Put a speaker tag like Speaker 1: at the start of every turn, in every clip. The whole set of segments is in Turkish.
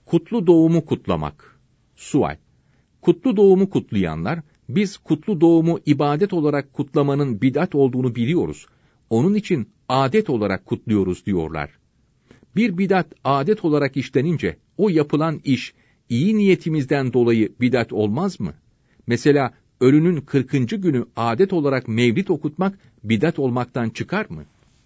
Speaker 1: Kutlu doğumu kutlamak. Sual. Kutlu doğumu kutlayanlar, biz kutlu doğumu ibadet olarak kutlamanın bid'at olduğunu biliyoruz. Onun için adet olarak kutluyoruz diyorlar. Bir bid'at adet olarak işlenince, o yapılan iş, iyi niyetimizden dolayı bid'at olmaz mı? Mesela, ölünün 40. günü adet olarak mevlid okutmak, bid'at olmaktan çıkar mı?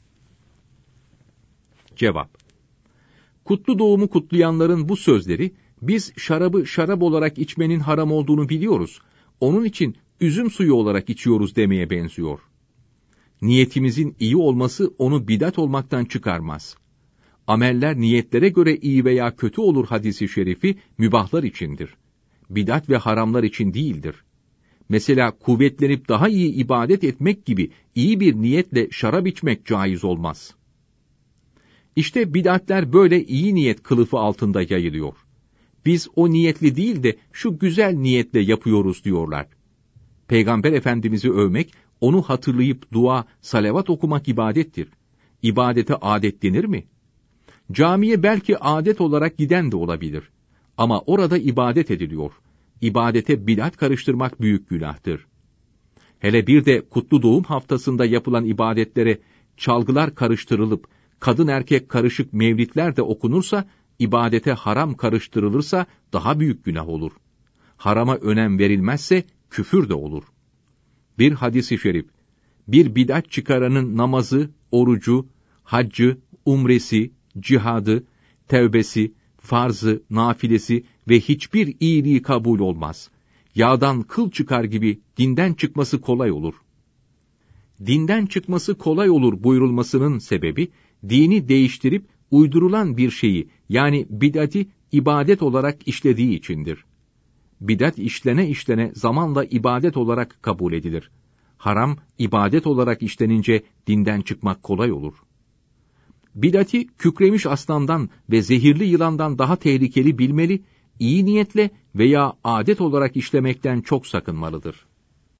Speaker 1: Cevap. Kutlu doğumu kutlayanların bu sözleri, biz şarabı şarap olarak içmenin haram olduğunu biliyoruz. Onun için üzüm suyu olarak içiyoruz demeye benziyor. Niyetimizin iyi olması onu bid'at olmaktan çıkarmaz. Ameller niyetlere göre iyi veya kötü olur hadisi şerifi mübahlar içindir. Bid'at ve haramlar için değildir. Mesela kuvvetlenip daha iyi ibadet etmek gibi iyi bir niyetle şarap içmek caiz olmaz. İşte bid'atler böyle iyi niyet kılıfı altında yayılıyor. Biz o niyetli değil de şu güzel niyetle yapıyoruz diyorlar. Peygamber Efendimiz'i övmek, onu hatırlayıp dua, salavat okumak ibadettir. İbadete adet denir mi? Camiye belki adet olarak giden de olabilir. Ama orada ibadet ediliyor. İbadete bid'at karıştırmak büyük günahtır. Hele bir de kutlu doğum haftasında yapılan ibadetlere çalgılar karıştırılıp, kadın erkek karışık mevlidler de okunursa, ibadete haram karıştırılırsa daha büyük günah olur. Harama önem verilmezse küfür de olur. Bir hadis-i şerif, bir bid'at çıkaranın namazı, orucu, haccı, umresi, cihadı, tevbesi, farzı, nafilesi ve hiçbir iyiliği kabul olmaz. Yağdan kıl çıkar gibi dinden çıkması kolay olur. Dinden çıkması kolay olur buyurulmasının sebebi, dini değiştirip uydurulan bir şeyi, yani bid'ati ibadet olarak işlediği içindir. Bid'at işlene zamanla ibadet olarak kabul edilir. Haram, ibadet olarak işlenince dinden çıkmak kolay olur. Bid'ati kükremiş aslandan ve zehirli yılandan daha tehlikeli bilmeli, iyi niyetle veya adet olarak işlemekten çok sakınmalıdır.